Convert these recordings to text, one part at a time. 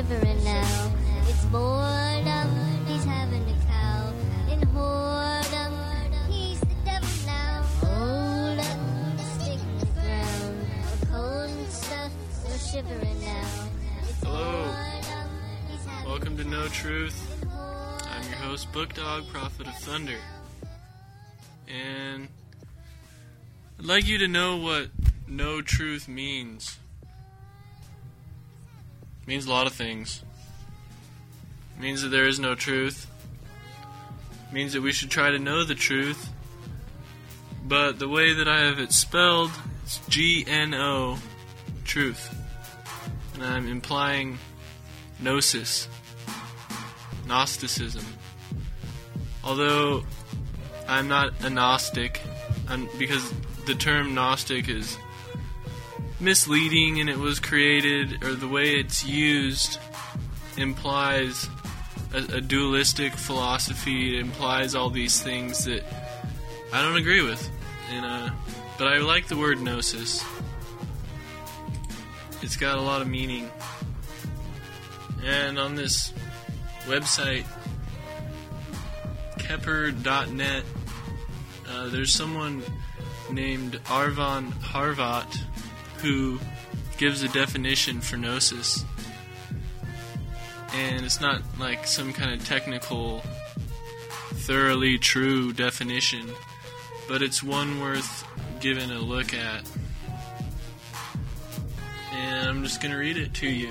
shivering now. It's boredom, he's having a cow. In whoredom, he's the devil now. Hold up, stick in the ground. We're cold and stuff, we're shivering now. It's Hello. boredom, he's having Welcome to a No cow. Truth. In whoredom, I'm your host, Book Dog, Prophet of Thunder. And I'd like you to know what no truth means. It means a lot of things. It means that there is no truth. It means that we should try to know the truth. But the way that I have it spelled, it's G-N-O, truth. And I'm implying gnosis, Gnosticism. Although I'm not a Gnostic, because the term Gnostic is misleading and it was created, or the way it's used implies a dualistic philosophy. It implies all these things that I don't agree with. But I like the word gnosis. It's got a lot of meaning. And on this website, Kepper.net, there's someone named Arvon Harvat who gives a definition for gnosis. And it's not like some kind of technical, thoroughly true definition, but it's one worth giving a look at. And I'm just going to read it to you.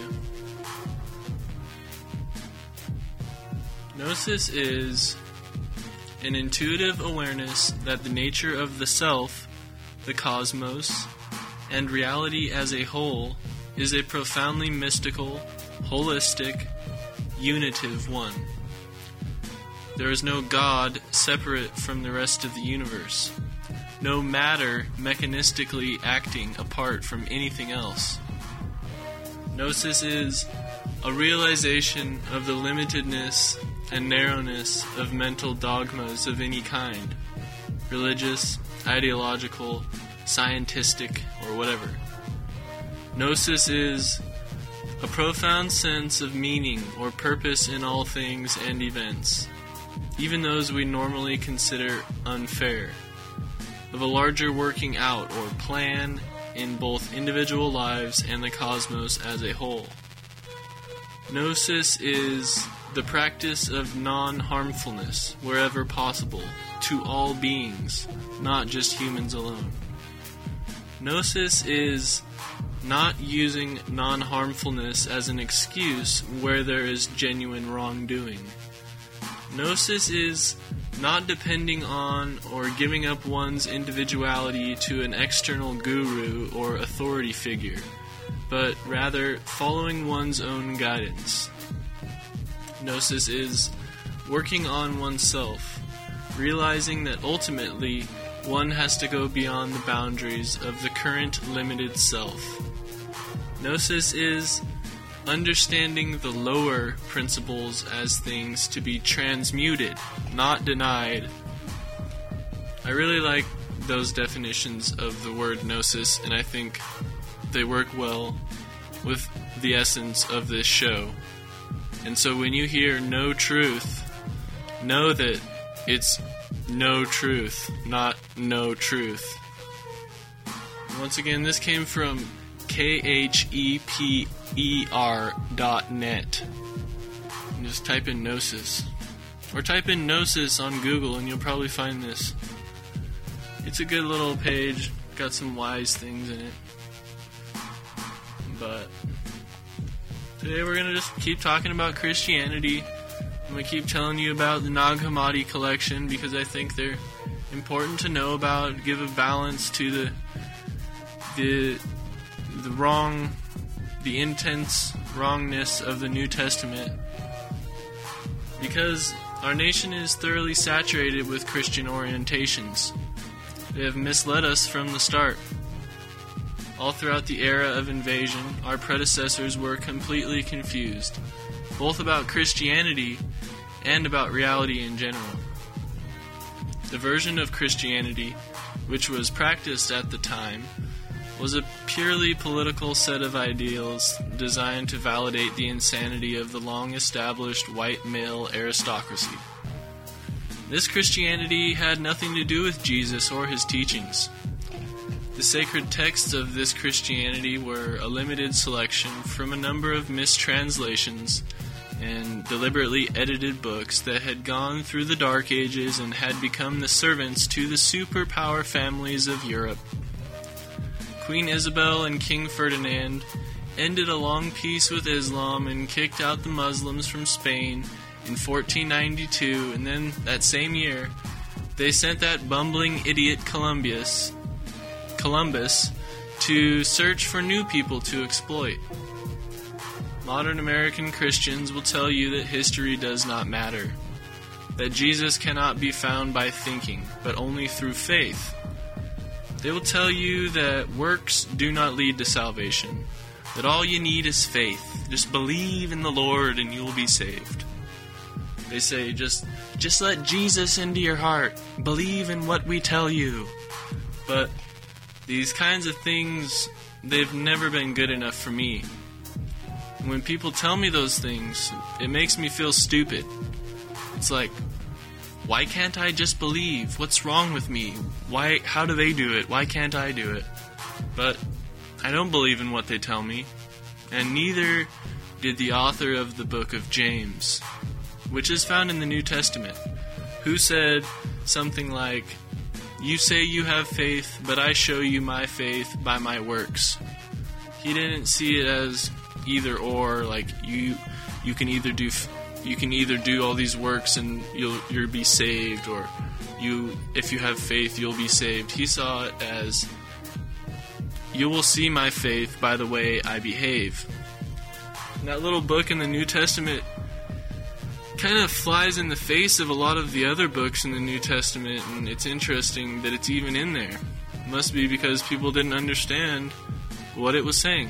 Gnosis is an intuitive awareness that the nature of the self, the cosmos, and reality as a whole is a profoundly mystical, holistic, unitive one. There is no God separate from the rest of the universe, no matter mechanistically acting apart from anything else. Gnosis is a realization of the limitedness and narrowness of mental dogmas of any kind, religious, ideological, scientific, or whatever. Gnosis is a profound sense of meaning or purpose in all things and events, even those we normally consider unfair, of a larger working out or plan in both individual lives and the cosmos as a whole. Gnosis is the practice of non-harmfulness, wherever possible, to all beings, not just humans alone. Gnosis is not using non-harmfulness as an excuse where there is genuine wrongdoing. Gnosis is not depending on or giving up one's individuality to an external guru or authority figure, but rather following one's own guidance. Gnosis is working on oneself, realizing that ultimately one has to go beyond the boundaries of the current limited self. Gnosis is understanding the lower principles as things to be transmuted, not denied. I really like those definitions of the word gnosis, and I think they work well with the essence of this show. And so when you hear no truth, know that it's no truth, not no truth. Once again, this came from KHEPER.net. And just type in gnosis. Or type in gnosis on Google and you'll probably find this. It's a good little page, got some wise things in it. But today we're going to just keep talking about Christianity. I'm going to keep telling you about the Nag Hammadi collection because I think they're important to know about, give a balance to the intense wrongness of the New Testament. Because our nation is thoroughly saturated with Christian orientations. They have misled us from the start. All throughout the era of invasion, our predecessors were completely confused, both about Christianity and about reality in general. The version of Christianity, which was practiced at the time, was a purely political set of ideals designed to validate the insanity of the long-established white male aristocracy. This Christianity had nothing to do with Jesus or his teachings. The sacred texts of this Christianity were a limited selection from a number of mistranslations and deliberately edited books that had gone through the Dark Ages and had become the servants to the superpower families of Europe. Queen Isabel and King Ferdinand ended a long peace with Islam and kicked out the Muslims from Spain in 1492, and then that same year, they sent that bumbling idiot Columbus to search for new people to exploit. Modern American Christians will tell you that history does not matter, that Jesus cannot be found by thinking, but only through faith. They will tell you that works do not lead to salvation, that all you need is faith. Just believe in the Lord and you will be saved. They say, just let Jesus into your heart. Believe in what we tell you. But these kinds of things, they've never been good enough for me. When people tell me those things, it makes me feel stupid. It's like, why can't I just believe? What's wrong with me? How do they do it? Why can't I do it? But I don't believe in what they tell me, and neither did the author of the book of James, which is found in the New Testament, who said something like, "You say you have faith, but I show you my faith by my works." He didn't see it as either or, like you can either do all these works and you'll be saved, or if you have faith you'll be saved. He saw it as, you will see my faith by the way I behave. And that little book in the New Testament kind of flies in the face of a lot of the other books in the New Testament, and it's interesting that it's even in there. It must be because people didn't understand what it was saying.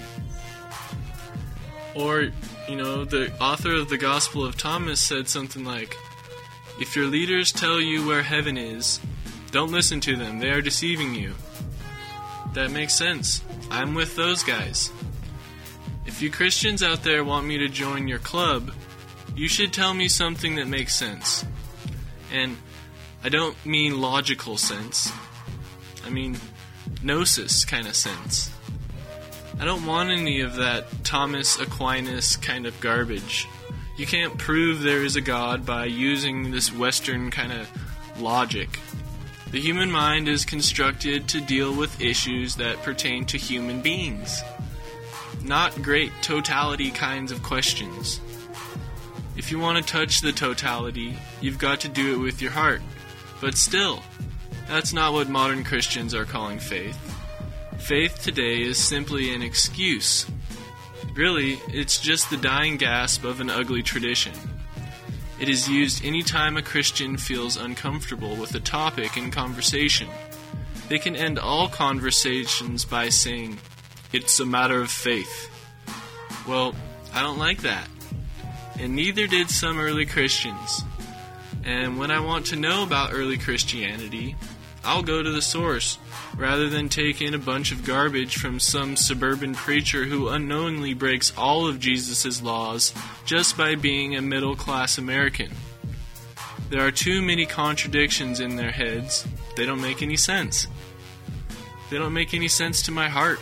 Or, the author of the Gospel of Thomas said something like, "If your leaders tell you where heaven is, don't listen to them. They are deceiving you." That makes sense. I'm with those guys. If you Christians out there want me to join your club, you should tell me something that makes sense. And I don't mean logical sense. I mean gnosis kind of sense. I don't want any of that Thomas Aquinas kind of garbage. You can't prove there is a God by using this Western kind of logic. The human mind is constructed to deal with issues that pertain to human beings, not great totality kinds of questions. If you want to touch the totality, you've got to do it with your heart. But still, that's not what modern Christians are calling faith. Faith today is simply an excuse. Really, it's just the dying gasp of an ugly tradition. It is used anytime a Christian feels uncomfortable with a topic in conversation. They can end all conversations by saying, "It's a matter of faith." Well, I don't like that. And neither did some early Christians. And when I want to know about early Christianity, I'll go to the source, rather than take in a bunch of garbage from some suburban preacher who unknowingly breaks all of Jesus' laws just by being a middle-class American. There are too many contradictions in their heads. They don't make any sense. They don't make any sense to my heart.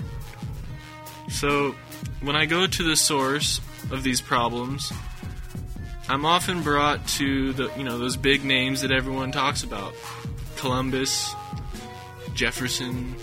So, when I go to the source of these problems, I'm often brought to those big names that everyone talks about. Columbus, Jefferson,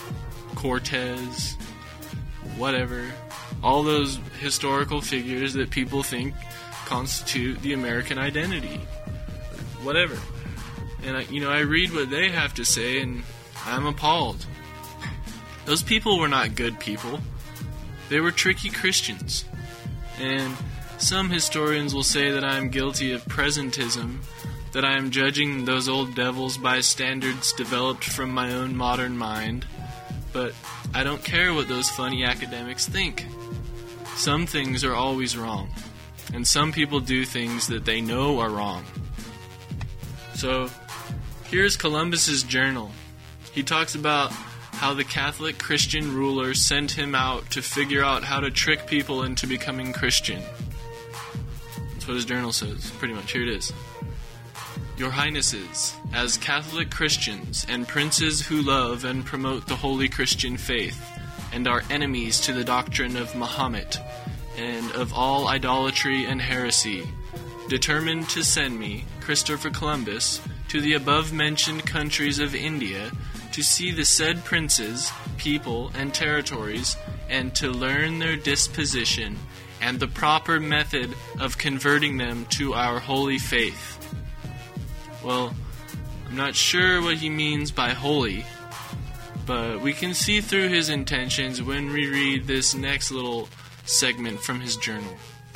Cortez, whatever. All those historical figures that people think constitute the American identity. Whatever. And I read what they have to say and I'm appalled. Those people were not good people. They were tricky Christians. And some historians will say that I am guilty of presentism, that I am judging those old devils by standards developed from my own modern mind, but I don't care what those funny academics think. Some things are always wrong, and some people do things that they know are wrong. So, here's Columbus's journal. He talks about how the Catholic Christian ruler sent him out to figure out how to trick people into becoming Christian. That's what his journal says, pretty much. Here it is. Your Highnesses, as Catholic Christians and princes who love and promote the holy Christian faith, and are enemies to the doctrine of Mahomet, and of all idolatry and heresy, determined to send me, Christopher Columbus, to the above-mentioned countries of India, to see the said princes, people, and territories, and to learn their disposition, and the proper method of converting them to our holy faith. Well, I'm not sure what he means by holy, but we can see through his intentions when we read this next little segment from his journal.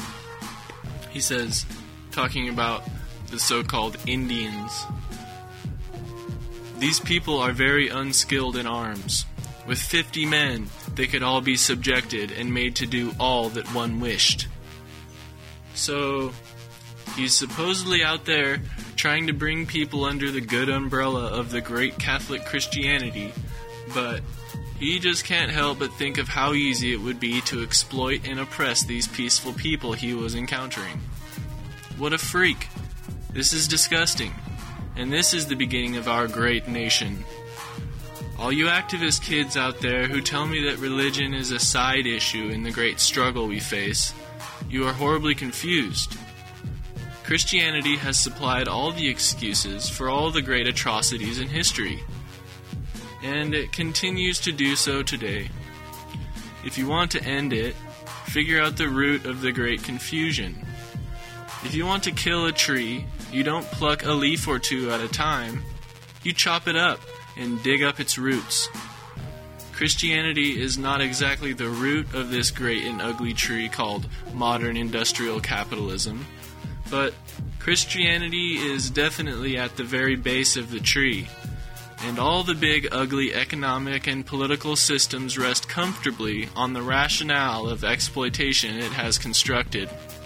He says, talking about the so-called Indians, these people are very unskilled in arms. With 50 men, they could all be subjected and made to do all that one wished. So, he's supposedly out there trying to bring people under the good umbrella of the great Catholic Christianity, but he just can't help but think of how easy it would be to exploit and oppress these peaceful people he was encountering. What a freak! This is disgusting, and this is the beginning of our great nation. All you activist kids out there who tell me that religion is a side issue in the great struggle we face, you are horribly confused. Christianity has supplied all the excuses for all the great atrocities in history, and it continues to do so today. If you want to end it, figure out the root of the great confusion. If you want to kill a tree, you don't pluck a leaf or two at a time. You chop it up and dig up its roots. Christianity is not exactly the root of this great and ugly tree called modern industrial capitalism, but Christianity is definitely at the very base of the tree, and all the big ugly economic and political systems rest comfortably on the rationale of exploitation it has constructed.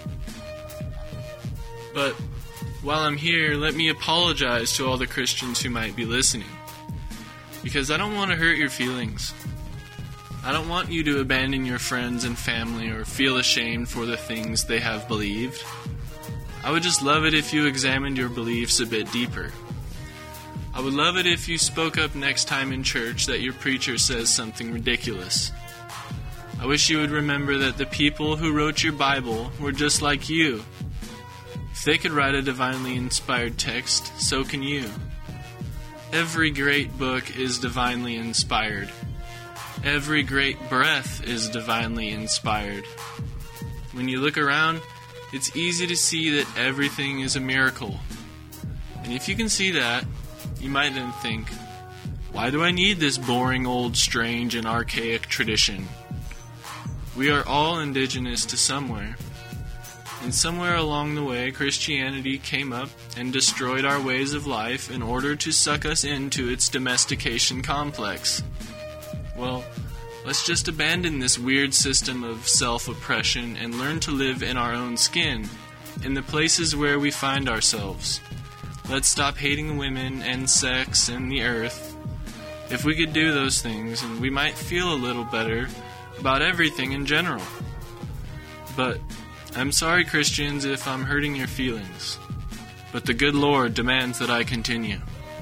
But while I'm here, let me apologize to all the Christians who might be listening, because I don't want to hurt your feelings. I don't want you to abandon your friends and family or feel ashamed for the things they have believed. I would just love it if you examined your beliefs a bit deeper. I would love it if you spoke up next time in church that your preacher says something ridiculous. I wish you would remember that the people who wrote your Bible were just like you. If they could write a divinely inspired text, so can you. Every great book is divinely inspired. Every great breath is divinely inspired. When you look around, it's easy to see that everything is a miracle. And if you can see that, you might then think, why do I need this boring, old, strange, and archaic tradition? We are all indigenous to somewhere. And somewhere along the way, Christianity came up and destroyed our ways of life in order to suck us into its domestication complex. Well, let's just abandon this weird system of self-oppression and learn to live in our own skin, in the places where we find ourselves. Let's stop hating women and sex and the earth. If we could do those things, and we might feel a little better about everything in general. But I'm sorry, Christians, if I'm hurting your feelings. But the good Lord demands that I continue.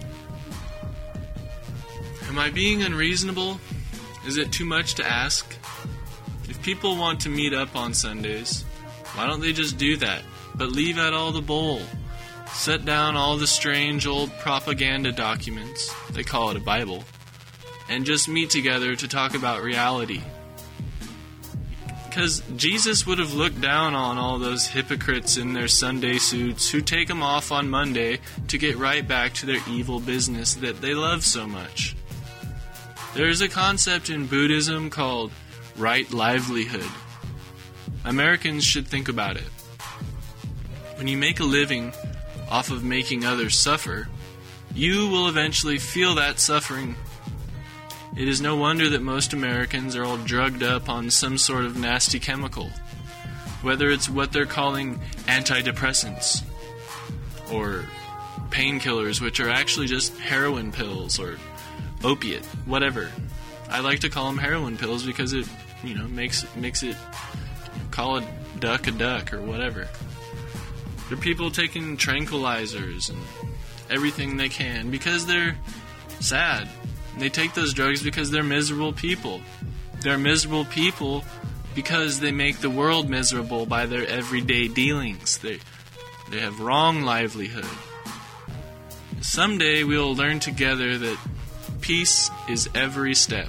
Am I being unreasonable? Is it too much to ask? If people want to meet up on Sundays, why don't they just do that, but leave out all the bull? Set down all the strange old propaganda documents, they call it a Bible, and just meet together to talk about reality. Because Jesus would have looked down on all those hypocrites in their Sunday suits who take them off on Monday to get right back to their evil business that they love so much. There is a concept in Buddhism called right livelihood. Americans should think about it. When you make a living off of making others suffer, you will eventually feel that suffering. It is no wonder that most Americans are all drugged up on some sort of nasty chemical, whether it's what they're calling antidepressants or painkillers, which are actually just heroin pills or opiate, whatever. I like to call them heroin pills because it, makes it call a duck or whatever. There are people taking tranquilizers and everything they can because they're sad. They take those drugs because they're miserable people. They're miserable people because they make the world miserable by their everyday dealings. They have wrong livelihood. Someday we will learn together that peace is every step.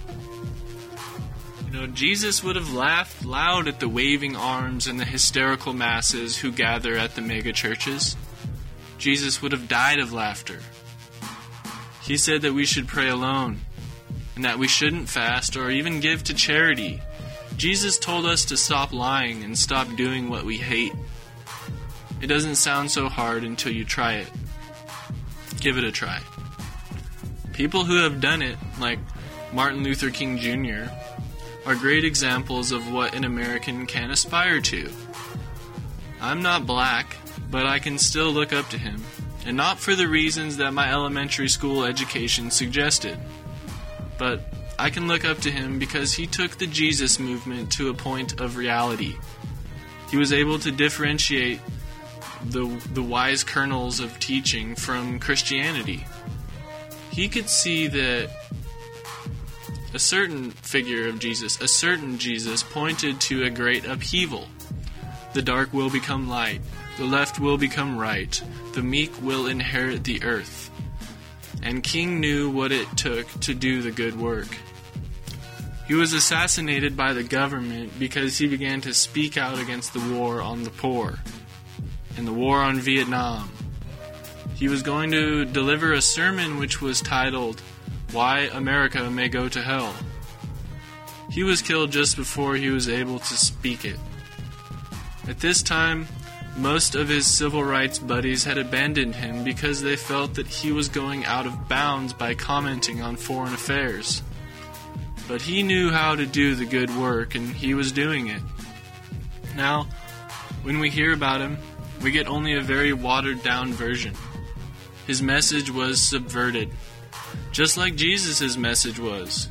Jesus would have laughed loud at the waving arms and the hysterical masses who gather at the mega churches. Jesus would have died of laughter. He said that we should pray alone, and that we shouldn't fast or even give to charity. Jesus told us to stop lying and stop doing what we hate. It doesn't sound so hard until you try it. Give it a try. People who have done it, like Martin Luther King Jr., are great examples of what an American can aspire to. I'm not black, but I can still look up to him, and not for the reasons that my elementary school education suggested. But I can look up to him because he took the Jesus movement to a point of reality. He was able to differentiate the wise kernels of teaching from Christianity. He could see that a certain figure of Jesus, a certain Jesus, pointed to a great upheaval. The dark will become light. The left will become right. The meek will inherit the earth. And King knew what it took to do the good work. He was assassinated by the government because he began to speak out against the war on the poor and the war on Vietnam. He was going to deliver a sermon which was titled, "Why America May Go to Hell." He was killed just before he was able to speak it. At this time, most of his civil rights buddies had abandoned him because they felt that he was going out of bounds by commenting on foreign affairs. But he knew how to do the good work, and he was doing it. Now, when we hear about him, we get only a very watered-down version. His message was subverted, just like Jesus' message was.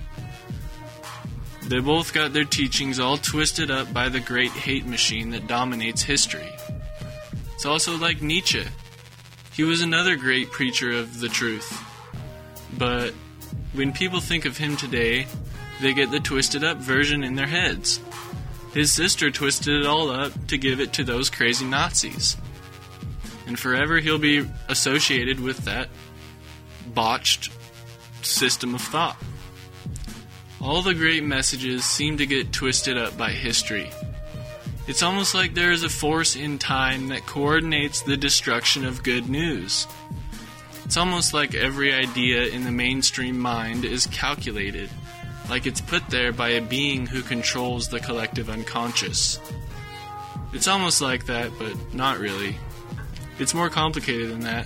They both got their teachings all twisted up by the great hate machine that dominates history. It's also like Nietzsche. He was another great preacher of the truth. But when people think of him today, they get the twisted up version in their heads. His sister twisted it all up to give it to those crazy Nazis. And forever he'll be associated with that botched system of thought. All the great messages seem to get twisted up by history. It's almost like there is a force in time that coordinates the destruction of good news. It's almost like every idea in the mainstream mind is calculated, like it's put there by a being who controls the collective unconscious. It's almost like that, but not really. It's more complicated than that.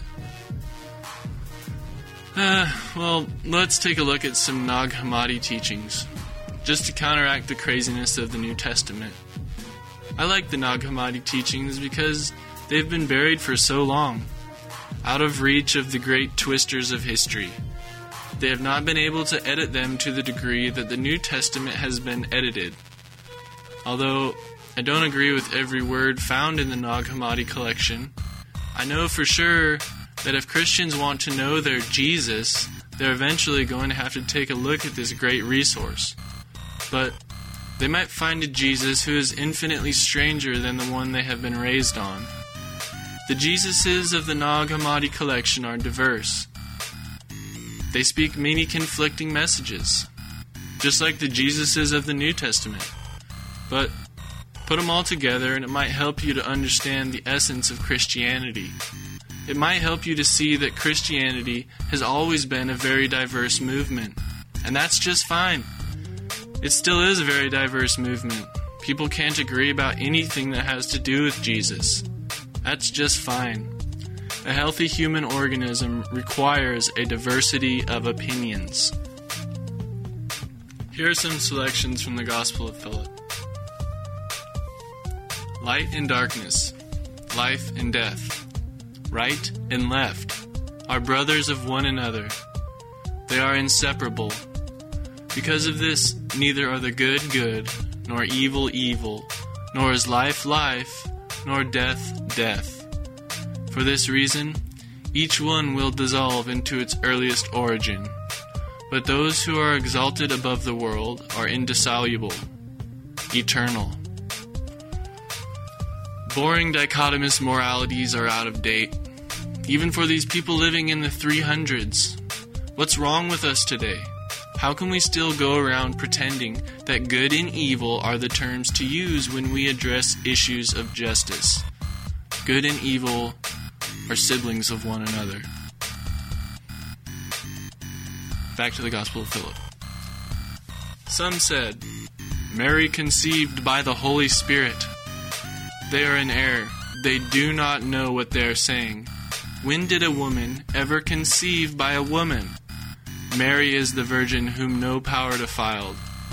Well, let's take a look at some Nag Hammadi teachings, just to counteract the craziness of the New Testament. I like the Nag Hammadi teachings because they've been buried for so long, out of reach of the great twisters of history. They have not been able to edit them to the degree that the New Testament has been edited. Although I don't agree with every word found in the Nag Hammadi collection, I know for sure that if Christians want to know their Jesus, they're eventually going to have to take a look at this great resource. But they might find a Jesus who is infinitely stranger than the one they have been raised on. The Jesuses of the Nag Hammadi collection are diverse. They speak many conflicting messages, just like the Jesuses of the New Testament. But put them all together and it might help you to understand the essence of Christianity. It might help you to see that Christianity has always been a very diverse movement. And that's just fine. It still is a very diverse movement. People can't agree about anything that has to do with Jesus. That's just fine. A healthy human organism requires a diversity of opinions. Here are some selections from the Gospel of Philip. Light and darkness, life and death, right and left are brothers of one another. They are inseparable. Because of this, neither are the good good, nor evil evil, nor is life life, nor death death. For this reason, each one will dissolve into its earliest origin. But those who are exalted above the world are indissoluble, eternal. Boring dichotomous moralities are out of date, even for these people living in the 300s. What's wrong with us today? How can we still go around pretending that good and evil are the terms to use when we address issues of justice? Good and evil are siblings of one another. Back to the Gospel of Philip. Some said, Mary conceived by the Holy Spirit. They are in error. They do not know what they are saying. When did a woman ever conceive by a woman? Mary is the virgin whom no power defiled.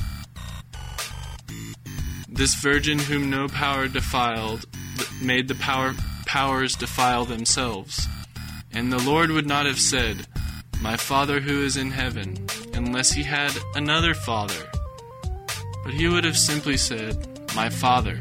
This virgin whom no power defiled made the powers defile themselves. And the Lord would not have said, My Father who is in heaven, unless he had another Father. But he would have simply said, My Father.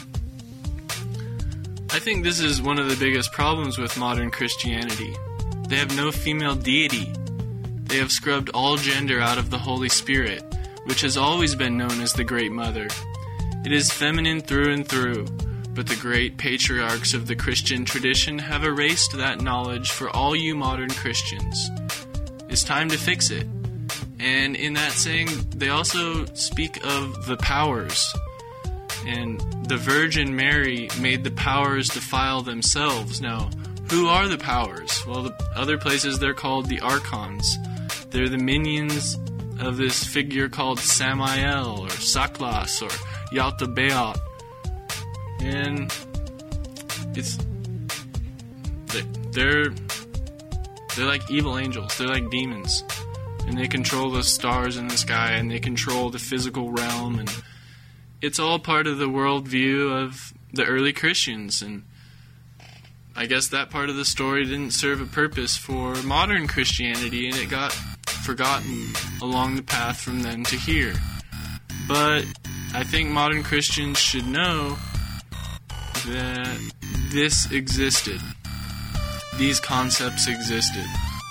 I think this is one of the biggest problems with modern Christianity. They have no female deity. They have scrubbed all gender out of the Holy Spirit, which has always been known as the Great Mother. It is feminine through and through, but the great patriarchs of the Christian tradition have erased that knowledge for all you modern Christians. It's time to fix it. And in that saying, they also speak of the powers. And the Virgin Mary made the powers defile themselves. Now, who are the powers? Well, the other places they're called the archons. They're the minions of this figure called Samael or Saklas or Yaltabaoth. And they're like evil angels. They're like demons. And they control the stars in the sky, and they control the physical realm, and it's all part of the worldview of the early Christians. And I guess that part of the story didn't serve a purpose for modern Christianity, and it got forgotten along the path from then to here. But I think modern Christians should know that this existed. These concepts existed.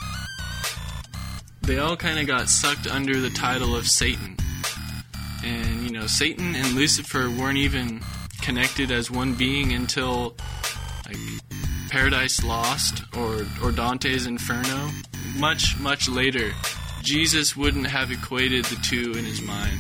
They all kind of got sucked under the title of Satan. And, Satan and Lucifer weren't even connected as one being until, Paradise Lost or Dante's Inferno. Much, much later. Jesus wouldn't have equated the two in his mind.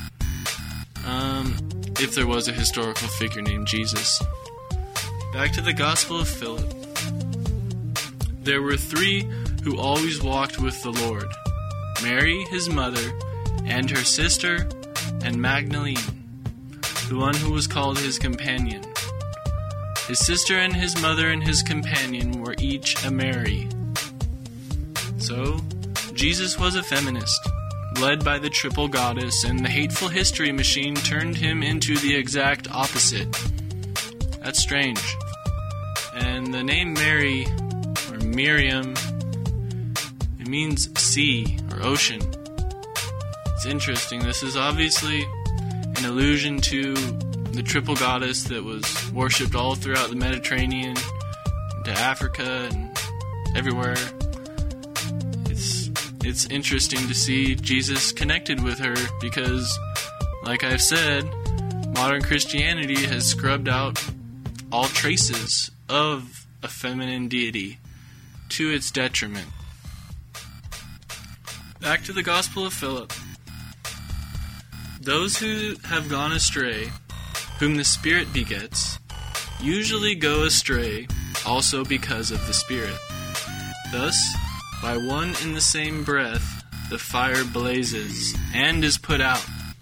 If there was a historical figure named Jesus. Back to the Gospel of Philip. There were 3 who always walked with the Lord: Mary, his mother, and her sister, and Magdalene, the one who was called his companion. His sister and his mother and his companion were each a Mary. So, Jesus was a feminist, led by the triple goddess, and the hateful history machine turned him into the exact opposite. That's strange. And the name Mary, or Miriam, it means sea or ocean. It's interesting. This is obviously an allusion to the triple goddess that was worshipped all throughout the Mediterranean, to Africa, and everywhere. It's interesting to see Jesus connected with her because, like I've said, modern Christianity has scrubbed out all traces of a feminine deity to its detriment. Back to the Gospel of Philip. Those who have gone astray, whom the Spirit begets, usually go astray also because of the Spirit. Thus, by one and the same breath, the fire blazes and is put out.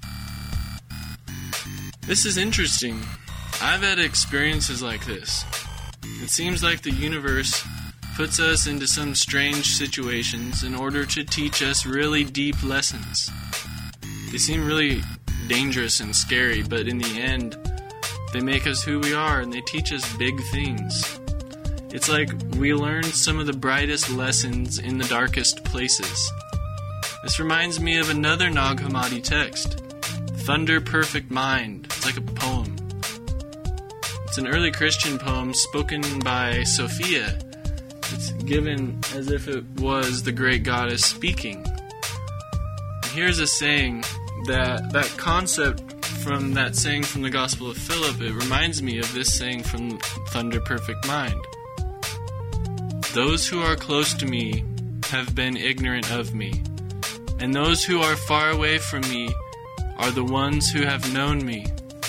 This is interesting. I've had experiences like this. It seems like the universe puts us into some strange situations in order to teach us really deep lessons. They seem really dangerous and scary, but in the end, they make us who we are and they teach us big things. It's like we learn some of the brightest lessons in the darkest places. This reminds me of another Nag Hammadi text, Thunder Perfect Mind. It's like a poem. It's an early Christian poem spoken by Sophia. It's given as if it was the great goddess speaking. And here's a saying that concept from that saying from the Gospel of Philip, it reminds me of this saying from Thunder Perfect Mind. Those who are close to me have been ignorant of me, and those who are far away from me are the ones who have known me.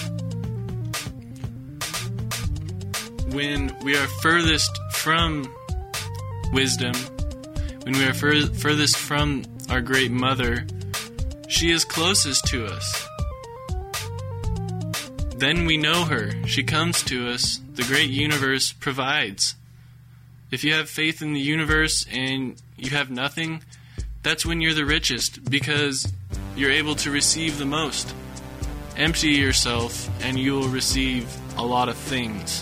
When we are furthest from wisdom, when we are furthest from our great mother, she is closest to us. Then we know her. She comes to us. The great universe provides. If you have faith in the universe and you have nothing, that's when you're the richest, because you're able to receive the most. Empty yourself and you will receive a lot of things.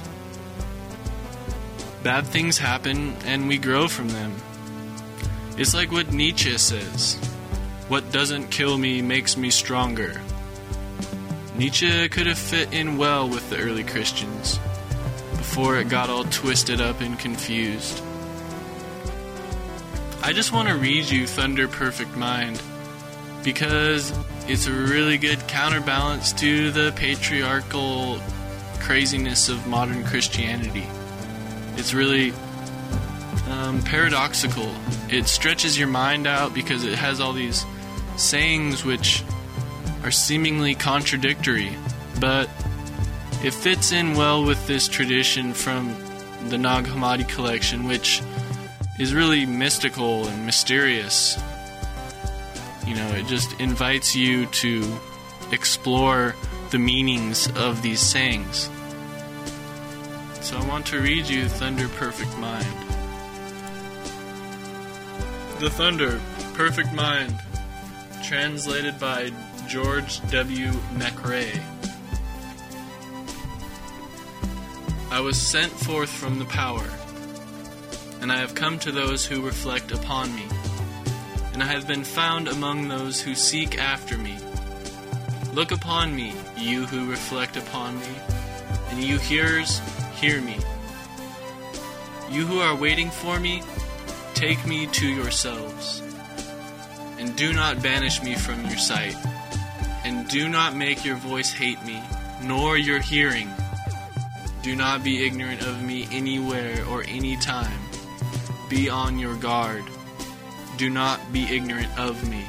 Bad things happen and we grow from them. It's like what Nietzsche says, what doesn't kill me makes me stronger. Nietzsche could have fit in well with the early Christians before it got all twisted up and confused. I just want to read you Thunder Perfect Mind because it's a really good counterbalance to the patriarchal craziness of modern Christianity. It's really paradoxical. It stretches your mind out because it has all these sayings which are seemingly contradictory, but it fits in well with this tradition from the Nag Hammadi collection, which is really mystical and mysterious. You know, it just invites you to explore the meanings of these sayings. So I want to read you Thunder Perfect Mind. The Thunder Perfect Mind, translated by George W. McRae. I was sent forth from the power, and I have come to those who reflect upon me, and I have been found among those who seek after me. Look upon me, you who reflect upon me, and you hearers, hear me. You who are waiting for me, take me to yourselves, and do not banish me from your sight, and do not make your voice hate me, nor your hearing. Do not be ignorant of me anywhere or any time. Be on your guard. Do not be ignorant of me.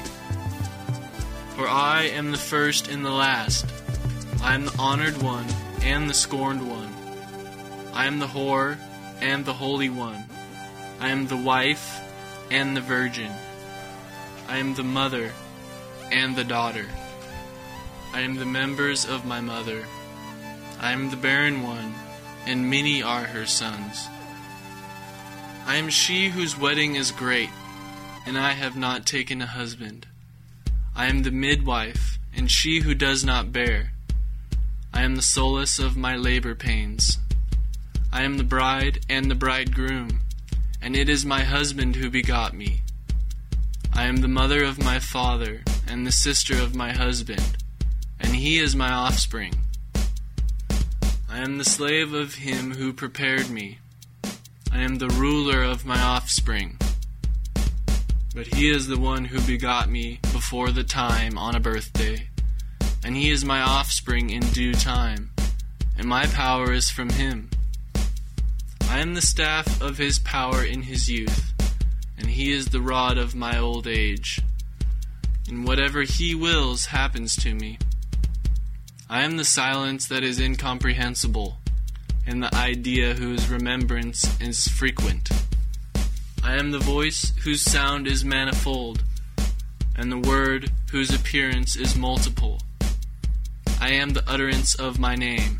For I am the first and the last. I am the honored one and the scorned one. I am the whore and the holy one. I am the wife and the virgin. I am the mother and the daughter. I am the members of my mother. I am the barren one, and many are her sons. I am she whose wedding is great, and I have not taken a husband. I am the midwife, and she who does not bear. I am the solace of my labor pains. I am the bride and the bridegroom, and it is my husband who begot me. I am the mother of my father, and the sister of my husband, and he is my offspring. I am the slave of him who prepared me. I am the ruler of my offspring. But he is the one who begot me before the time on a birthday, and he is my offspring in due time, and my power is from him. I am the staff of his power in his youth, and he is the rod of my old age. And whatever he wills happens to me. I am the silence that is incomprehensible, and the idea whose remembrance is frequent. I am the voice whose sound is manifold, and the word whose appearance is multiple. I am the utterance of my name.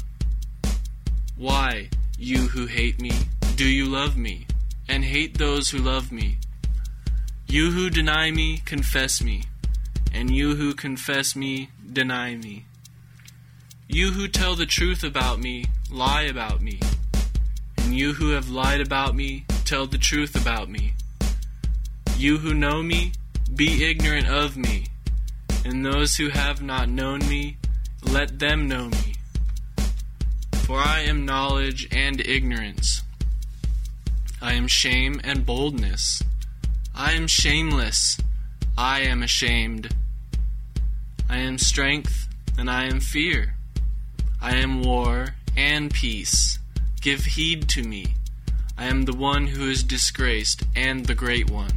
Why, you who hate me, do you love me, and hate those who love me? You who deny me, confess me, and you who confess me, deny me. You who tell the truth about me, lie about me, and you who have lied about me, tell the truth about me. You who know me, be ignorant of me, and those who have not known me, let them know me. For I am knowledge and ignorance. I am shame and boldness. I am shameless. I am ashamed. I am strength and I am fear. I am war and peace. Give heed to me. I am the one who is disgraced and the great one.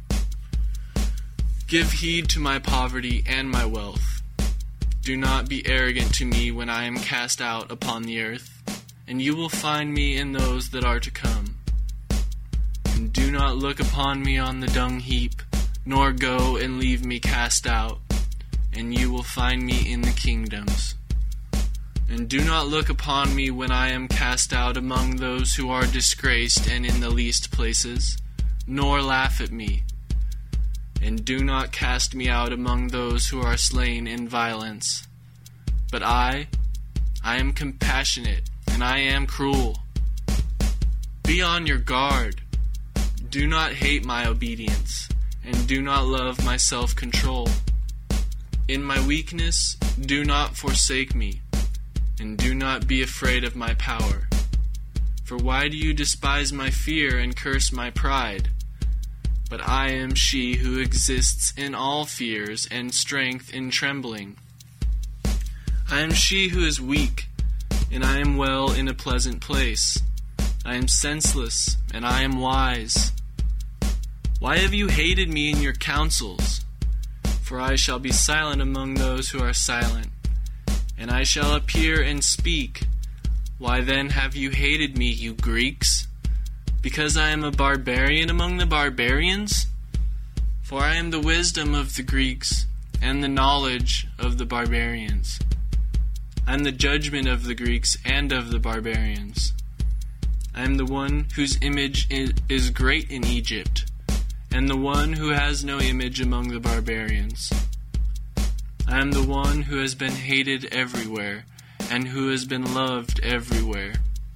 Give heed to my poverty and my wealth. Do not be arrogant to me when I am cast out upon the earth, and you will find me in those that are to come. And do not look upon me on the dung heap, nor go and leave me cast out, and you will find me in the kingdoms. And do not look upon me when I am cast out among those who are disgraced and in the least places, nor laugh at me. And do not cast me out among those who are slain in violence. But I am compassionate, and I am cruel. Be on your guard. Do not hate my obedience, and do not love my self-control. In my weakness, do not forsake me, and do not be afraid of my power. For why do you despise my fear and curse my pride? But I am she who exists in all fears and strength in trembling. I am she who is weak, and I am well in a pleasant place. I am senseless, and I am wise. Why have you hated me in your counsels? For I shall be silent among those who are silent, and I shall appear and speak. Why then have you hated me, you Greeks? Because I am a barbarian among the barbarians? For I am the wisdom of the Greeks, and the knowledge of the barbarians. I am the judgment of the Greeks and of the barbarians. I am the one whose image is great in Egypt, and the one who has no image among the barbarians. I am the one who has been hated everywhere, and who has been loved everywhere.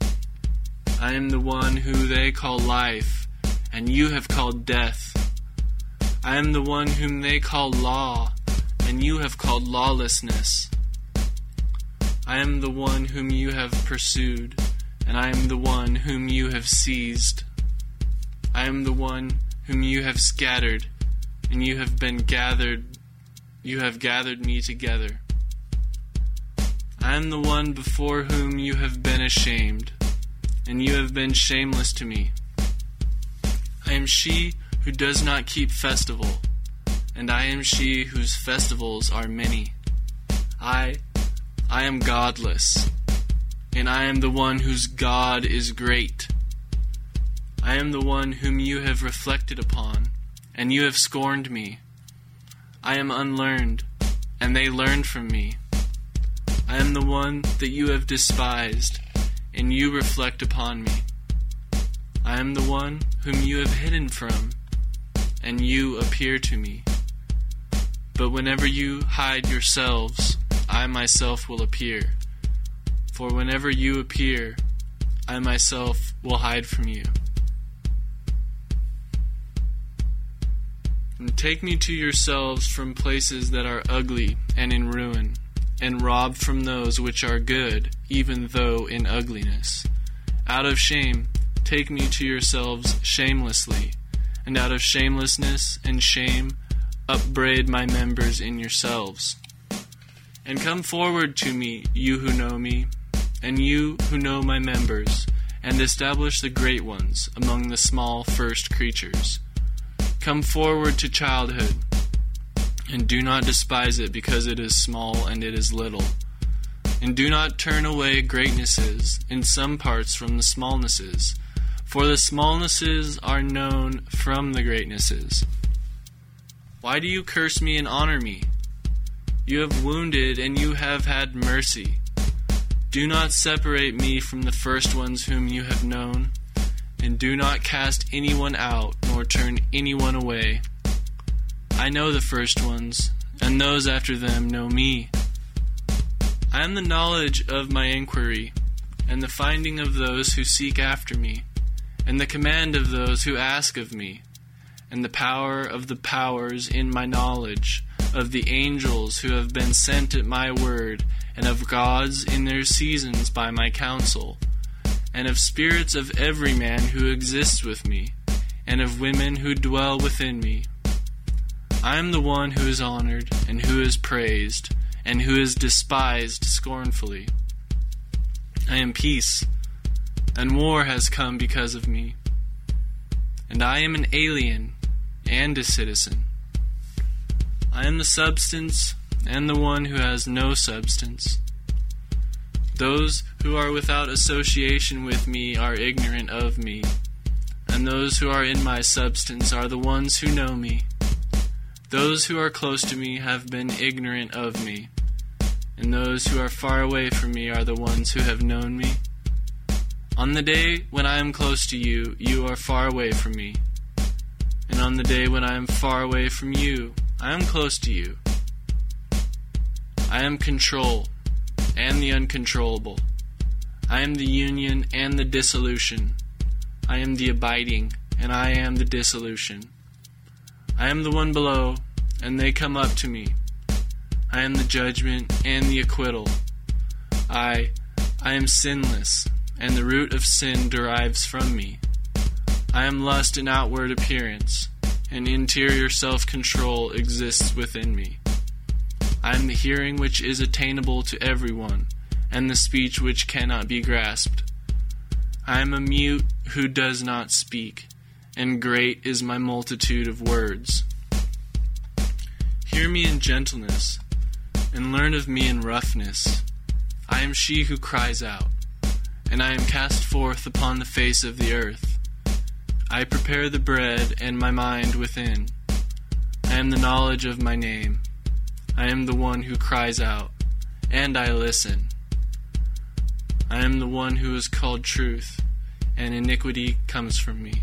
I am the one who they call life, and you have called death. I am the one whom they call law, and you have called lawlessness. I am the one whom you have pursued, and I am the one whom you have seized. I am the one whom you have scattered, and you have gathered me together. I am the one before whom you have been ashamed, and you have been shameless to me. I am she who does not keep festival, and I am she whose festivals are many. I am godless, and I am the one whose God is great. I am the one whom you have reflected upon, and you have scorned me. I am unlearned, and they learned from me. I am the one that you have despised, and you reflect upon me. I am the one whom you have hidden from, and you appear to me. But whenever you hide yourselves, I myself will appear. For whenever you appear, I myself will hide from you. And take me to yourselves from places that are ugly and in ruin, and rob from those which are good, even though in ugliness. Out of shame, take me to yourselves shamelessly, and out of shamelessness and shame, upbraid my members in yourselves. And come forward to me, you who know me, and you who know my members, and establish the great ones among the small first creatures. Come forward to childhood, and do not despise it because it is small and it is little. And do not turn away greatnesses in some parts from the smallnesses, for the smallnesses are known from the greatnesses. Why do you curse me and honor me? You have wounded and you have had mercy. Do not separate me from the first ones whom you have known, and do not cast anyone out, nor turn anyone away. I know the first ones, and those after them know me. I am the knowledge of my inquiry, and the finding of those who seek after me, and the command of those who ask of me, and the power of the powers in my knowledge, of the angels who have been sent at my word, and of gods in their seasons by my counsel, and of spirits of every man who exists with me, and of women who dwell within me. I am the one who is honored, and who is praised, and who is despised scornfully. I am peace, and war has come because of me. And I am an alien and a citizen. I am the substance and the one who has no substance. Those who are without association with me are ignorant of me, and those who are in my substance are the ones who know me. Those who are close to me have been ignorant of me, and those who are far away from me are the ones who have known me. On the day when I am close to you, you are far away from me. And on the day when I am far away from you, I am close to you. I am control and the uncontrollable. I am the union and the dissolution. I am the abiding, and I am the dissolution. I am the one below, and they come up to me. I am the judgment and the acquittal. I am sinless, and the root of sin derives from me. I am lust in outward appearance, and interior self-control exists within me. I am the hearing which is attainable to everyone, and the speech which cannot be grasped. I am a mute who does not speak, and great is my multitude of words. Hear me in gentleness, and learn of me in roughness. I am she who cries out, and I am cast forth upon the face of the earth. I prepare the bread and my mind within. I am the knowledge of my name. I am the one who cries out, and I listen. I am the one who is called truth, and iniquity comes from me.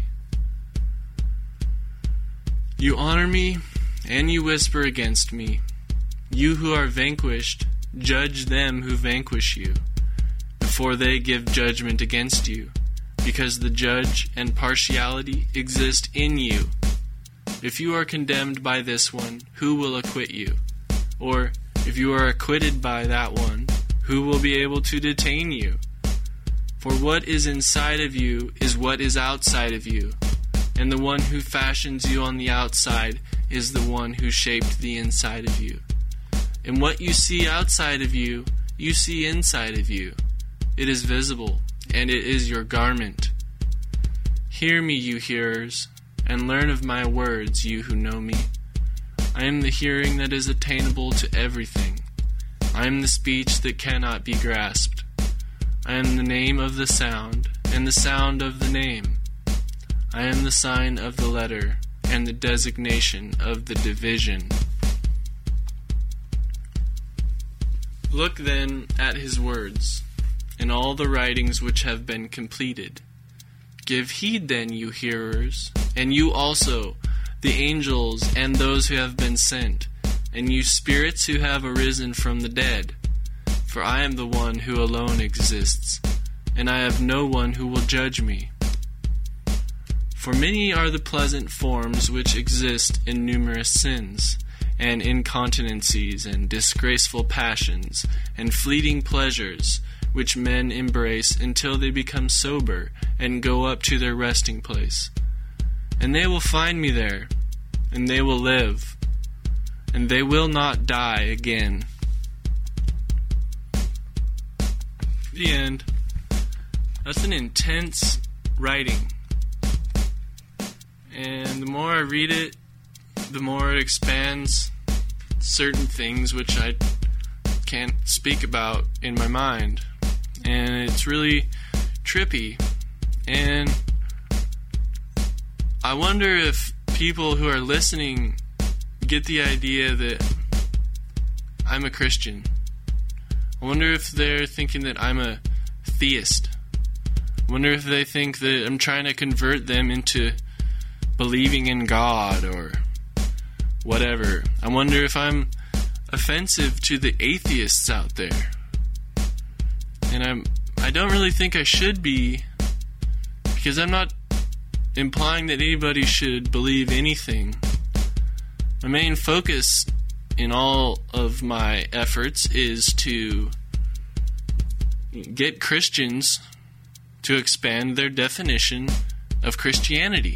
You honor me, and you whisper against me. You who are vanquished, judge them who vanquish you, before they give judgment against you, because the judge and partiality exist in you. If you are condemned by this one, who will acquit you? Or, if you are acquitted by that one, who will be able to detain you? For what is inside of you is what is outside of you, and the one who fashions you on the outside is the one who shaped the inside of you. And what you see outside of you, you see inside of you. It is visible, and it is your garment. Hear me, you hearers, and learn of my words, you who know me. I am the hearing that is attainable to everything. I am the speech that cannot be grasped. I am the name of the sound, and the sound of the name. I am the sign of the letter, and the designation of the division. Look then at his words, and all the writings which have been completed. Give heed then, you hearers, and you also, the angels and those who have been sent, and you spirits who have arisen from the dead. For I am the one who alone exists, and I have no one who will judge me. For many are the pleasant forms which exist in numerous sins, and incontinencies, and disgraceful passions, and fleeting pleasures, which men embrace until they become sober, and go up to their resting place. And they will find me there, and they will live, and they will not die again. The end. That's an intense writing. And the more I read it, the more it expands certain things which I can't speak about in my mind. And it's really trippy. And I wonder if people who are listening get the idea that I'm a Christian. I wonder if they're thinking that I'm a theist. I wonder if they think that I'm trying to convert them into believing in God or whatever. I wonder if I'm offensive to the atheists out there. And I don't really think I should be, because I'm not implying that anybody should believe anything. My main focus in all of my efforts is to get Christians to expand their definition of Christianity.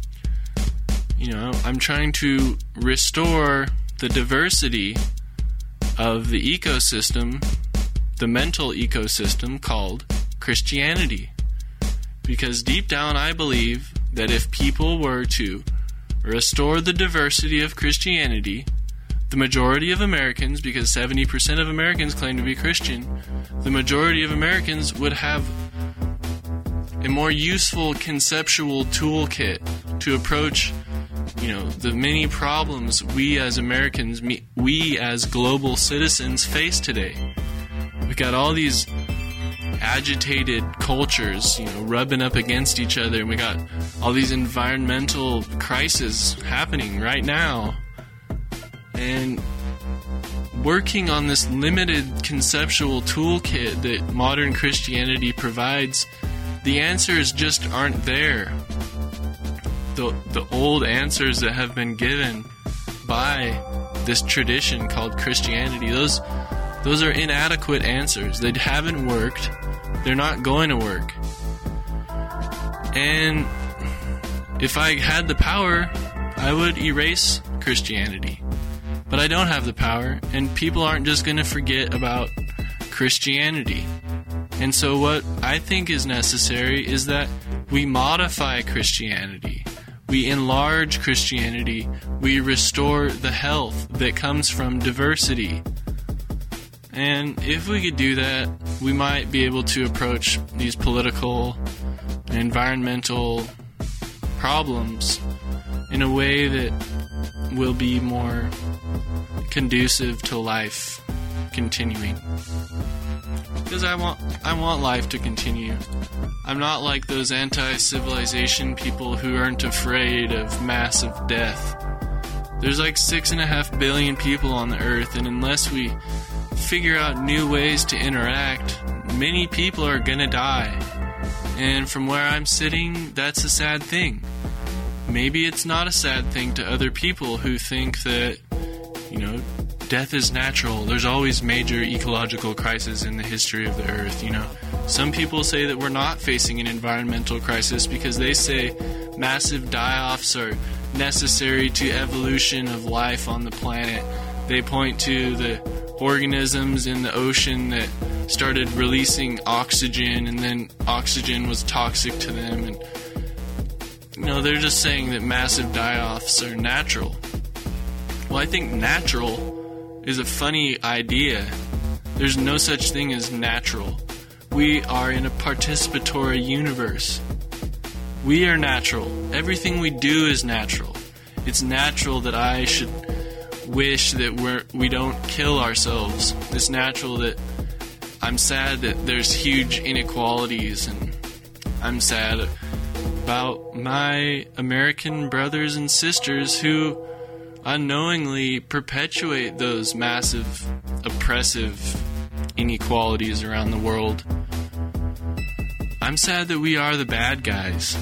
I'm trying to restore the diversity of the ecosystem, the mental ecosystem called Christianity. Because deep down I believe that if people were to restore the diversity of Christianity, the majority of Americans, because 70% of Americans claim to be Christian, the majority of Americans would have a more useful conceptual toolkit to approach, the many problems we as Americans, we as global citizens face today. We got all these agitated cultures, rubbing up against each other, and we got all these environmental crises happening right now. And working on this limited conceptual toolkit that modern Christianity provides, the answers just aren't there. The old answers that have been given by this tradition called Christianity, those are inadequate answers. They haven't worked. They're not going to work. And if I had the power, I would erase Christianity. But I don't have the power, and people aren't just going to forget about Christianity. And so what I think is necessary is that we modify Christianity. We enlarge Christianity. We restore the health that comes from diversity. And if we could do that, we might be able to approach these political and environmental problems in a way that will be more conducive to life continuing. Because I want life to continue. I'm not like those anti-civilization people who aren't afraid of massive death. There's like 6.5 billion people on the earth, and unless we figure out new ways to interact, many people are gonna die. And from where I'm sitting, that's a sad thing. Maybe it's not a sad thing to other people who think that, death is natural. There's always major ecological crises in the history of the earth, Some people say that we're not facing an environmental crisis because they say massive die-offs are necessary to evolution of life on the planet. They point to the organisms in the ocean that started releasing oxygen, and then oxygen was toxic to them, and they're just saying that massive die-offs are natural. Well, I think natural is a funny idea. There's no such thing as natural. We are in a participatory universe. We are natural. Everything we do is natural. It's natural that I should wish that we don't kill ourselves. It's natural that I'm sad that there's huge inequalities, and I'm sad about my American brothers and sisters who unknowingly perpetuate those massive, oppressive inequalities around the world. I'm sad that we are the bad guys.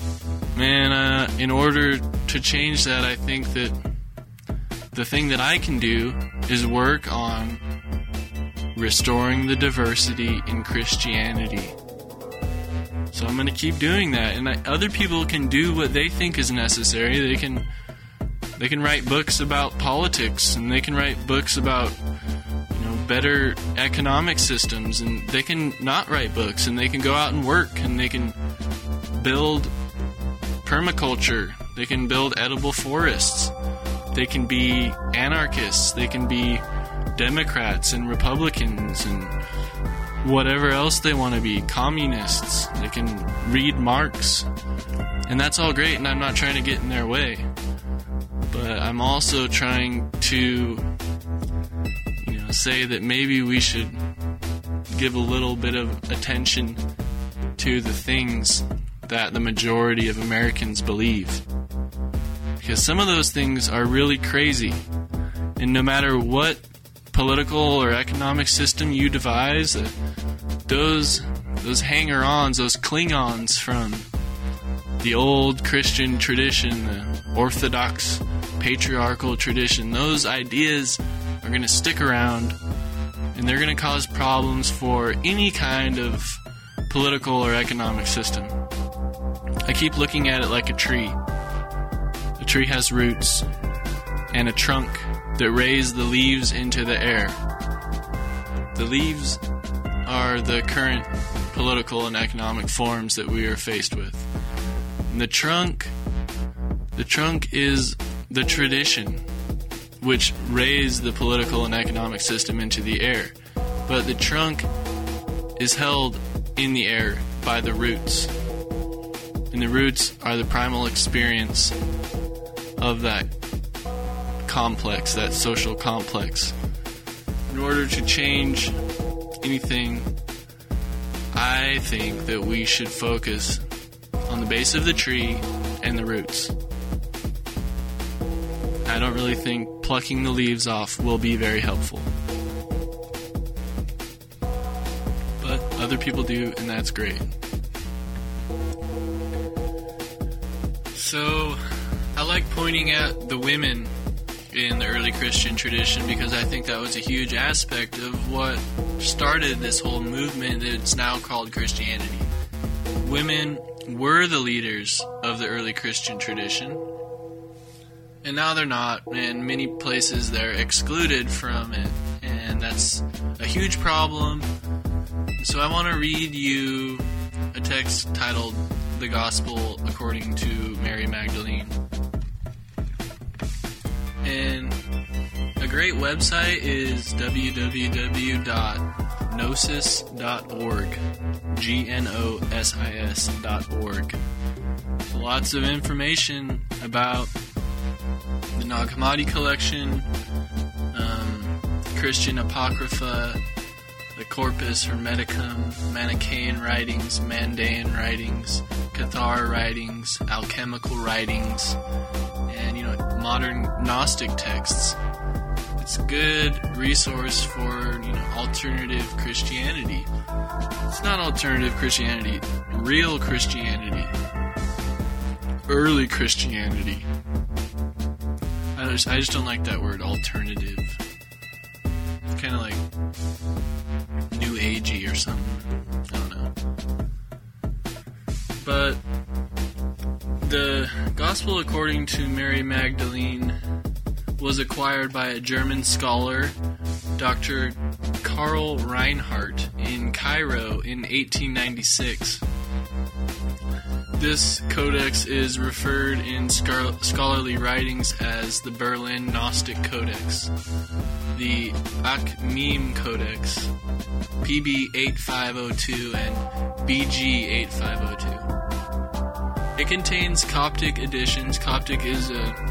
And in order to change that, I think that the thing that I can do is work on restoring the diversity in Christianity. So I'm going to keep doing that, and other people can do what they think is necessary. They can write books about politics, and they can write books about better economic systems, and they can not write books, and they can go out and work, and they can build permaculture. They can build edible forests. They can be anarchists. They can be Democrats and Republicans and whatever else they want to be, communists. They can read Marx, and that's all great, and I'm not trying to get in their way. But I'm also trying to say that maybe we should give a little bit of attention to the things that the majority of Americans believe. Because some of those things are really crazy. And no matter what political or economic system you devise, those hanger-ons, those Klingons from the old Christian tradition, the Orthodox patriarchal tradition, those ideas are going to stick around, and they're going to cause problems for any kind of political or economic system. I keep looking at it like a tree. A tree has roots and a trunk that raise the leaves into the air. The leaves are the current political and economic forms that we are faced with. And the trunk is the tradition which raised the political and economic system into the air. But the trunk is held in the air by the roots. And the roots are the primal experience of that complex, that social complex. In order to change anything, I think that we should focus on the base of the tree and the roots. I don't really think plucking the leaves off will be very helpful. But other people do, and that's great. So, I like pointing at the women in the early Christian tradition because I think that was a huge aspect of what started this whole movement that's now called Christianity. Women were the leaders of the early Christian tradition, and now they're not. In many places they're excluded from it, and that's a huge problem. So I want to read you a text titled The Gospel According to Mary Magdalene. And a great website is www.gnosis.org. gnosis.org. Lots of information about the Nag Hammadi collection, Christian Apocrypha, the Corpus Hermeticum, Manichaean writings, Mandaean writings, Cathar writings, alchemical writings, and modern Gnostic texts. It's a good resource for alternative Christianity. It's not alternative Christianity, real Christianity, early Christianity. I just don't like that word, alternative. It's kind of like new agey or something. I don't know. But the Gospel According to Mary Magdalene was acquired by a German scholar, Dr. Karl Reinhardt, in Cairo in 1896. This codex is referred in scholarly writings as the Berlin Gnostic Codex, the Akhmim Codex, PB 8502 and BG 8502. It contains Coptic editions. Coptic is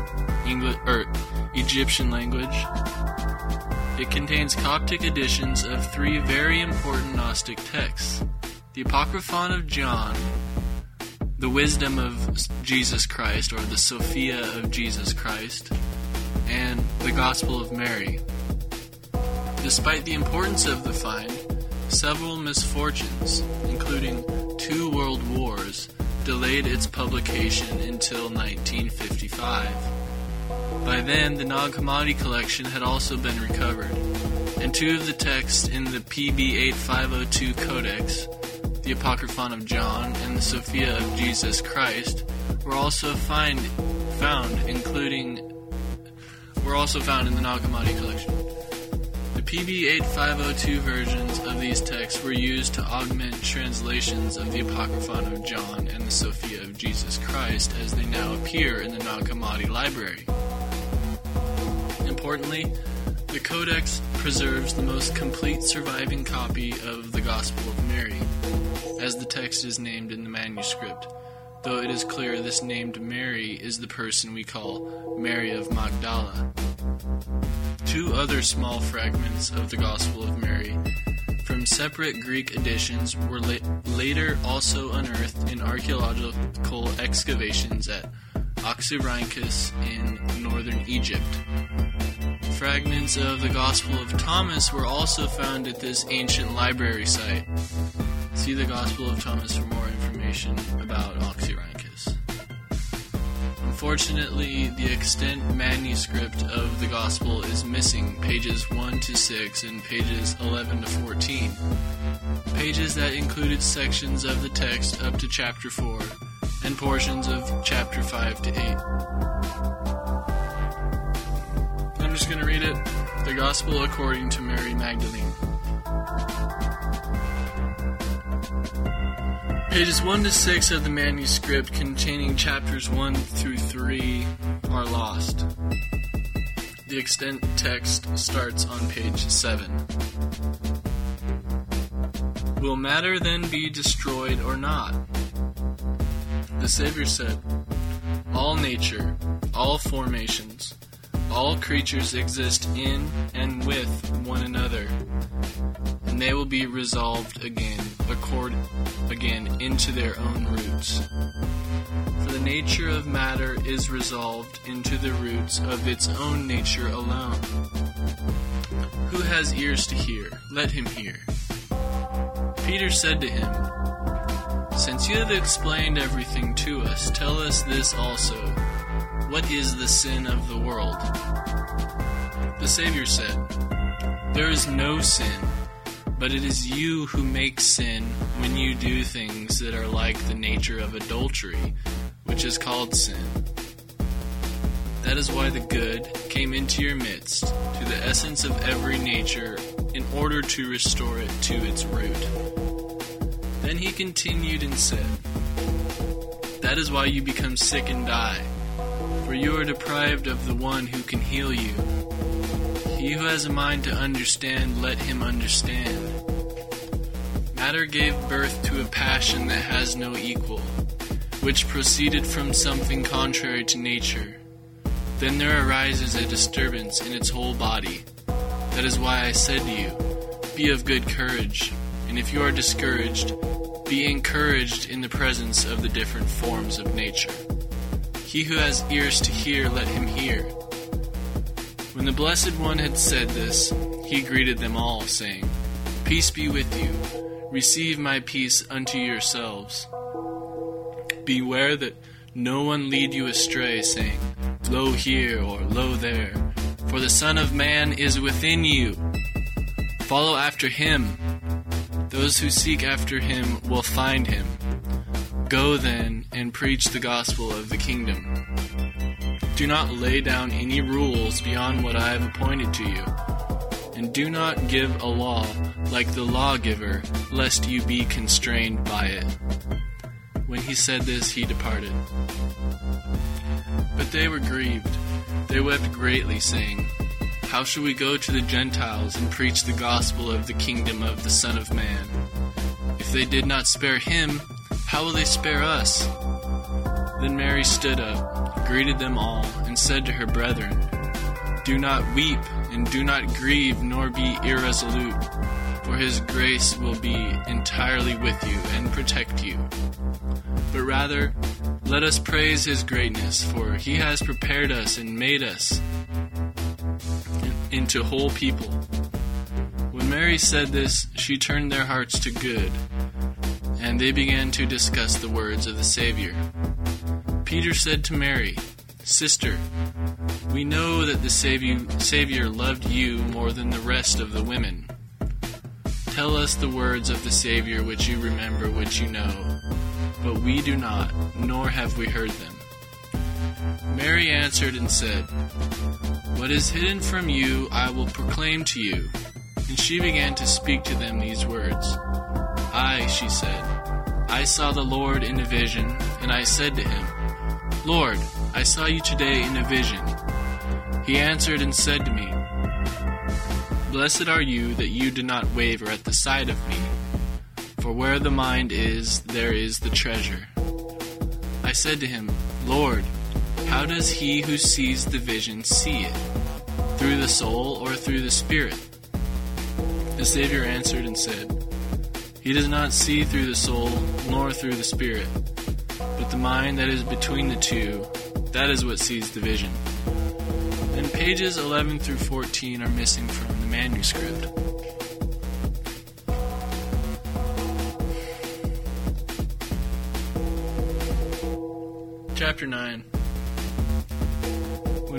Egyptian language. It contains Coptic editions of three very important Gnostic texts: the Apocryphon of John, the Wisdom of Jesus Christ, or the Sophia of Jesus Christ, and the Gospel of Mary. Despite the importance of the find, several misfortunes, including 2 world wars, delayed its publication until 1955. By then, the Nag Hammadi collection had also been recovered, and 2 of the texts in the PB 8502 Codex, the Apocryphon of John and the Sophia of Jesus Christ, were also found in the Nag Hammadi collection. The PB 8502 versions of these texts were used to augment translations of the Apocryphon of John and the Sophia of Jesus Christ as they now appear in the Nag Hammadi library. Importantly, the Codex preserves the most complete surviving copy of the Gospel of Mary, as the text is named in the manuscript, though it is clear this named Mary is the person we call Mary of Magdala. 2 other small fragments of the Gospel of Mary from separate Greek editions were later also unearthed in archaeological excavations at Oxyrhynchus in northern Egypt. Fragments of the Gospel of Thomas were also found at this ancient library site. See the Gospel of Thomas for more information about Oxyrhynchus. Fortunately, the extant manuscript of the Gospel is missing pages 1 to 6 and pages 11 to 14. Pages that included sections of the text up to chapter 4 and portions of chapter 5 to 8. I'm just going to read it. The Gospel according to Mary Magdalene. Pages 1 to 6 of the manuscript containing chapters 1 through 3 are lost. The extant text starts on page 7. Will matter then be destroyed or not? The Savior said, all nature, all formations, all creatures exist in and with one another, and they will be resolved again into their own roots. For the nature of matter is resolved into the roots of its own nature alone. Who has ears to hear, let him hear. Peter said to him, since you have explained everything to us, tell us this also. What is the sin of the world? The Savior said, there is no sin, but it is you who make sin when you do things that are like the nature of adultery, which is called sin. That is why the good came into your midst, to the essence of every nature, in order to restore it to its root. Then he continued and said, that is why you become sick and die, for you are deprived of the one who can heal you. He who has a mind to understand, let him understand. Matter gave birth to a passion that has no equal, which proceeded from something contrary to nature. Then there arises a disturbance in its whole body. That is why I said to you, be of good courage, and if you are discouraged, be encouraged in the presence of the different forms of nature. He who has ears to hear, let him hear. When the Blessed One had said this, he greeted them all, saying, peace be with you. Receive my peace unto yourselves. Beware that no one lead you astray, saying, lo here or lo there, for the Son of Man is within you. Follow after him. Those who seek after him will find him. Go then and preach the gospel of the kingdom. Do not lay down any rules beyond what I have appointed to you, and do not give a law like the lawgiver, lest you be constrained by it. When he said this, he departed. But they were grieved. They wept greatly, saying, how shall we go to the Gentiles and preach the gospel of the kingdom of the Son of Man? If they did not spare him, how will they spare us? Then Mary stood up, greeted them all, and said to her brethren, do not weep, and do not grieve, nor be irresolute, for his grace will be entirely with you and protect you. But rather, let us praise his greatness, for he has prepared us and made us into whole people. When Mary said this, she turned their hearts to good, and they began to discuss the words of the Savior. Peter said to Mary, sister, we know that the Savior loved you more than the rest of the women. Tell us the words of the Savior which you remember, which you know, but we do not, nor have we heard them. Mary answered and said, what is hidden from you I will proclaim to you. And she began to speak to them these words. I, she said, I saw the Lord in a vision, and I said to him, Lord, I saw you today in a vision. He answered and said to me, blessed are you that you did not waver at the sight of me, for where the mind is, there is the treasure. I said to him, Lord, how does he who sees the vision see it? Through the soul or through the spirit? The Savior answered and said, he does not see through the soul nor through the spirit, but the mind that is between the two, that is what sees the vision. And pages 11 through 14 are missing from the manuscript. Chapter 9.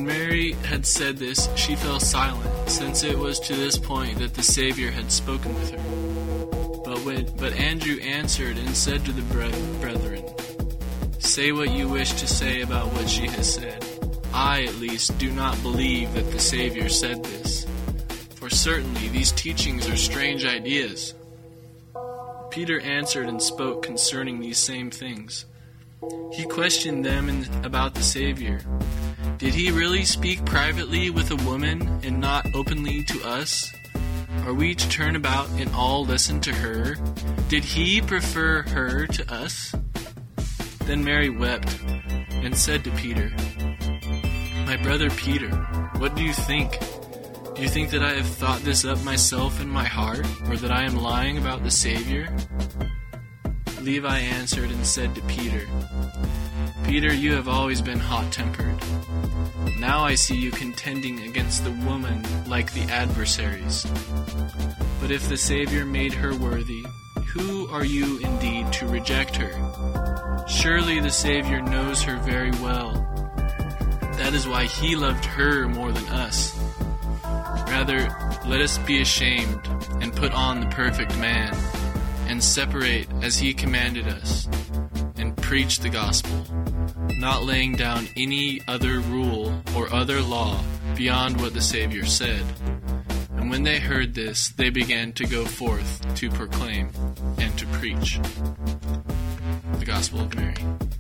When Mary had said this, she fell silent, since it was to this point that the Savior had spoken with her. But Andrew answered and said to the brethren, "Say what you wish to say about what she has said. I, at least, do not believe that the Savior said this. For certainly these teachings are strange ideas." Peter answered and spoke concerning these same things. He questioned them about the Savior. Did he really speak privately with a woman and not openly to us? Are we to turn about and all listen to her? Did he prefer her to us? Then Mary wept and said to Peter, "My brother Peter, what do you think? Do you think that I have thought this up myself in my heart, or that I am lying about the Savior?" Levi answered and said to Peter, "Peter, you have always been hot-tempered. Now I see you contending against the woman like the adversaries. But if the Savior made her worthy, who are you indeed to reject her? Surely the Savior knows her very well. That is why he loved her more than us. Rather, let us be ashamed and put on the perfect man, and separate as he commanded us, and preach the gospel, not laying down any other rule or other law beyond what the Savior said." And when they heard this, they began to go forth to proclaim and to preach. The Gospel of Mary.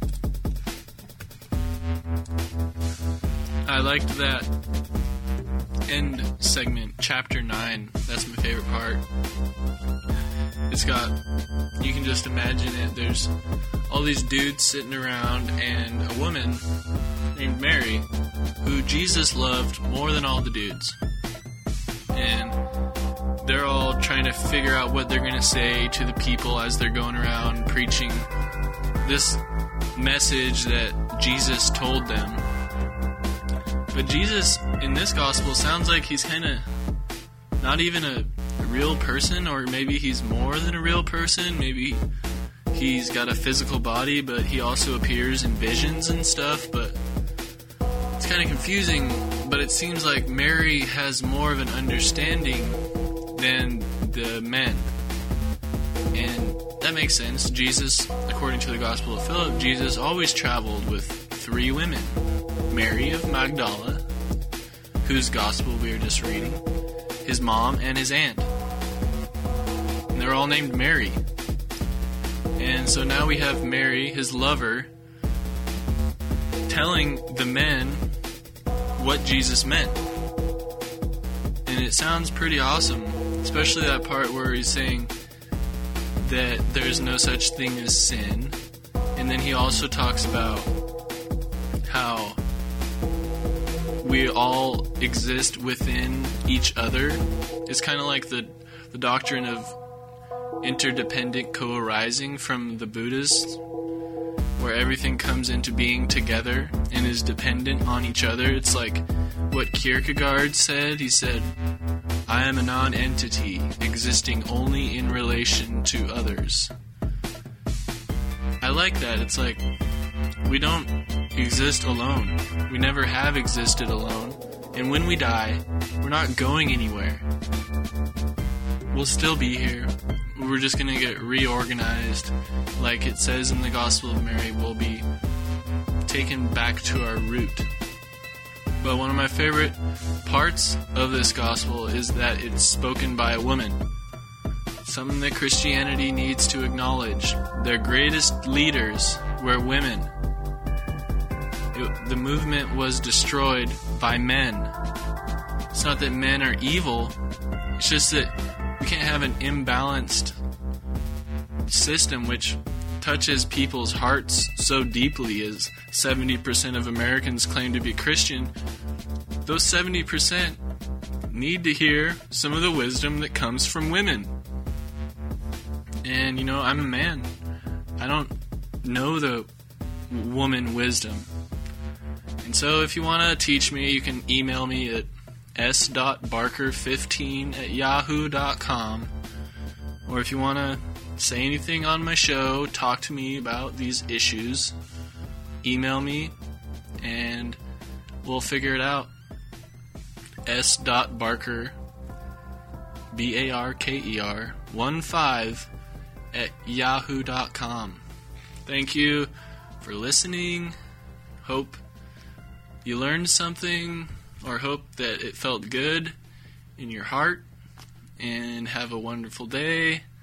I liked that end segment, chapter 9. That's my favorite part. It's got, you can just imagine it, there's all these dudes sitting around and a woman named Mary who Jesus loved more than all the dudes. And they're all trying to figure out what they're going to say to the people as they're going around preaching this message that Jesus told them. But Jesus, in this gospel, sounds like he's kind of not even a real person, or maybe he's more than a real person. Maybe he's got a physical body, but he also appears in visions and stuff. But it's kind of confusing, but it seems like Mary has more of an understanding than the men. And that makes sense. Jesus, according to the Gospel of Philip, Jesus always traveled with 3 women. Mary of Magdala, whose gospel we were just reading, his mom, and his aunt. And they're all named Mary. And so now we have Mary, his lover, telling the men what Jesus meant. And it sounds pretty awesome, especially that part where he's saying that there's no such thing as sin. And then he also talks about how we all exist within each other. It's kind of like the doctrine of interdependent co-arising from the Buddhists, where everything comes into being together and is dependent on each other. It's like what Kierkegaard said. He said, "I am a non-entity existing only in relation to others." I like that. It's like we don't exist alone. We never have existed alone. And when we die, we're not going anywhere. We'll still be here. We're just going to get reorganized. Like it says in the Gospel of Mary, we'll be taken back to our root. But one of my favorite parts of this gospel is that it's spoken by a woman. Something that Christianity needs to acknowledge. Their greatest leaders were women. The movement was destroyed by men. It's not that men are evil. It's just that we can't have an imbalanced system which touches people's hearts so deeply, as 70% of Americans claim to be Christian. Those 70% need to hear some of the wisdom that comes from women. And, I'm a man. I don't know the woman wisdom. And so if you want to teach me, you can email me at s.barker15@yahoo.com. Or if you want to say anything on my show, talk to me about these issues, email me, and We'll figure it out. S.Barker, BARKER 15 at yahoo.com. Thank you for listening. Hope you learned something, or hope that it felt good in your heart. And have a wonderful day.